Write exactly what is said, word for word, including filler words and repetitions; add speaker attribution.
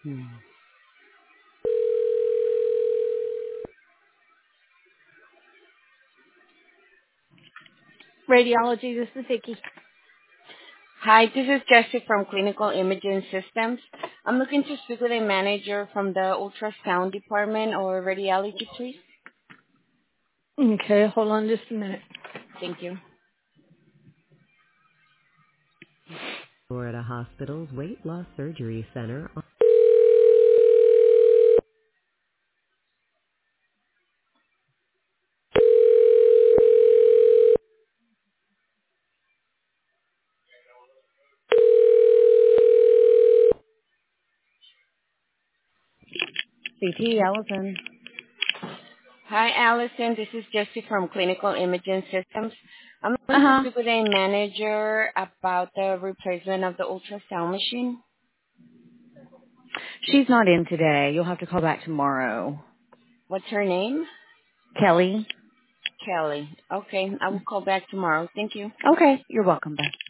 Speaker 1: Hmm.
Speaker 2: Radiology, this is Vicky.
Speaker 1: Hi, this is Jessie from Clinical Imaging Systems. I'm looking to speak with a manager from the ultrasound department or radiology, please.
Speaker 2: Okay, hold on just a minute.
Speaker 1: Thank you.
Speaker 3: Florida Hospital's Weight Loss Surgery Center.
Speaker 2: C T Allison.
Speaker 1: Hi, Allison. This is Jessie from Clinical Imaging Systems. I'm
Speaker 2: Uh
Speaker 1: looking to
Speaker 2: huh.
Speaker 1: speak with a manager about the replacement of the ultrasound machine.
Speaker 2: She's not in today. You'll have to call back tomorrow.
Speaker 1: What's her name?
Speaker 2: Kelly.
Speaker 1: Kelly. Okay, I will call back tomorrow. Thank you.
Speaker 2: Okay, you're welcome. Bye.